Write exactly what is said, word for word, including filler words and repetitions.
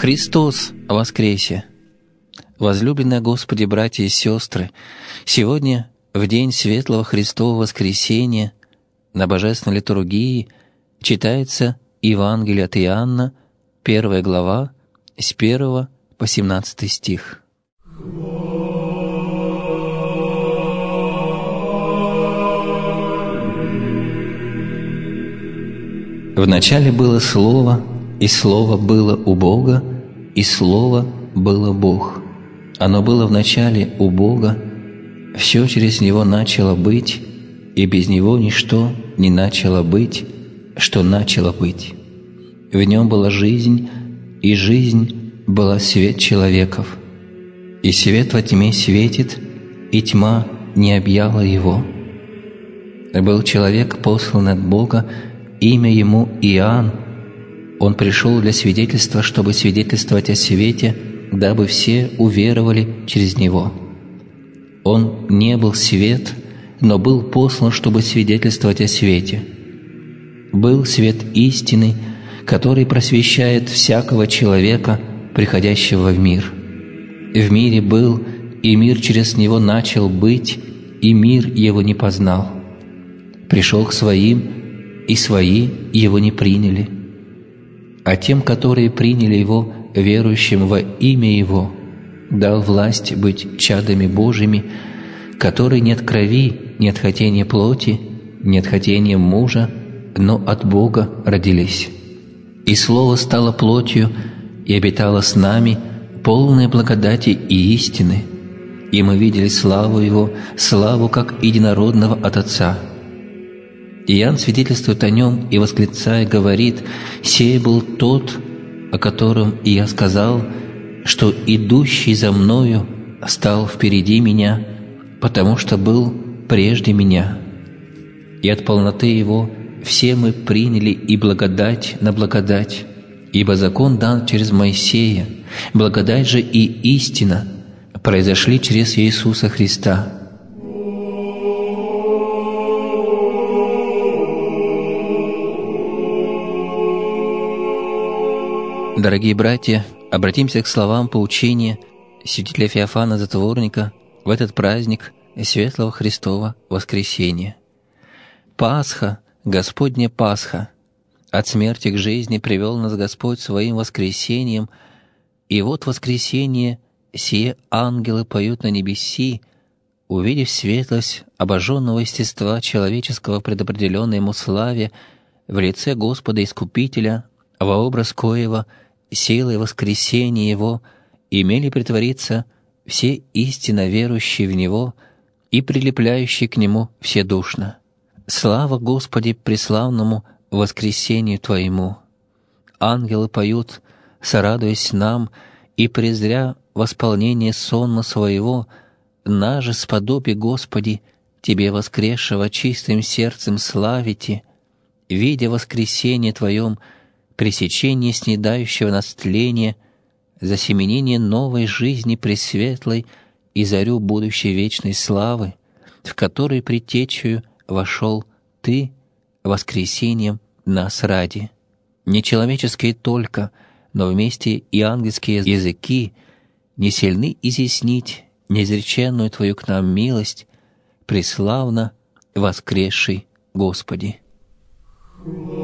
Христос воскресе! Возлюбленные Господи, братья и сестры, сегодня, в день Светлого Христового воскресения, на Божественной литургии читается Евангелие от Иоанна, первая глава, с первого по семнадцатый стих. «Вначале было Слово, и Слово было у Бога, и Слово было Бог. Оно было вначале у Бога, все через Него начало быть, и без Него ничто не начало быть, что начало быть. В Нем была жизнь, и жизнь была свет человеков. И свет во тьме светит, и тьма не объяла Его. Был человек, послан от Бога, имя Ему Иоанн. Он пришел для свидетельства, чтобы свидетельствовать о свете, дабы все уверовали через Него. Он не был свет, но был послан, чтобы свидетельствовать о свете. Был свет истины, который просвещает всякого человека, приходящего в мир. В мире был, и мир через Него начал быть, и мир Его не познал. Пришел к Своим, и Свои Его не приняли. А тем, которые приняли Его, верующим во имя Его, дал власть быть чадами Божьими, которые не от крови, не от хотения плоти, не от хотения мужа, но от Бога родились. И Слово стало плотью и обитало с нами, полное благодати и истины, и мы видели славу Его, славу как единородного от Отца. Иоанн свидетельствует о Нем и, восклицая, говорит: «Сей был тот, о котором и я сказал, что идущий за Мною стал впереди Меня, потому что был прежде Меня. И от полноты Его все мы приняли и благодать на благодать, ибо закон дан через Моисея, благодать же и истина произошли через Иисуса Христа». Дорогие братья, обратимся к словам поучения святителя Феофана Затворника в этот праздник Светлого Христова Воскресения. Пасха, Господня Пасха, от смерти к жизни привел нас Господь Своим воскресением, и вот воскресение сие ангелы поют на небеси, увидев светлость обожженного естества человеческого предопределенной Ему славе в лице Господа Искупителя, во образ коего силой воскресения Его имели притвориться все истинно верующие в Него и прилепляющие к Нему вседушно. Слава Господи преславному воскресению Твоему! Ангелы поют, сорадуясь нам, и презря восполнение сонма своего, наже сподоби, Господи, Тебе воскресшего чистым сердцем славите, видя воскресение Твоем, пресечение снедающего нас тления, засеменение новой жизни пресветлой и зарю будущей вечной славы, в которой предтечью вошел Ты воскресением нас ради. Не человеческие только, но вместе и ангельские языки не сильны изъяснить неизреченную Твою к нам милость, преславно воскресший Господи.